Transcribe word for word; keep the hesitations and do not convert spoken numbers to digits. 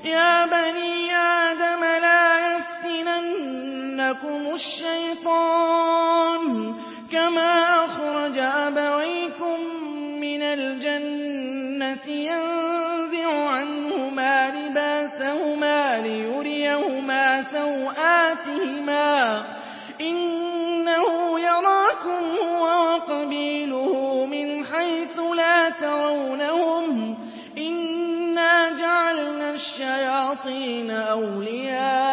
يَا بَنِي آدَمَ لَا يَفْتِنَنَّكُمُ الشَّيْطَانُ كَمَا أَخْرَجَ أَبَوَيْكُم مِّنَ الْجَنَّةِ يَنزِعُ عَنْهُمَا لِبَاسَهُمَا لِيُرِيَهُمَا سَوْآتِهِمَا ۗ إِنَّهُ يَرَاكُمْ هُوَ وَقَبِيلُهُ مِنْ حَيْثُ لَا تَرَوْنَهُمْ ۗ إِنَّا جَعَلْنَا الشَّيَاطِينَ أَوْلِيَاءَ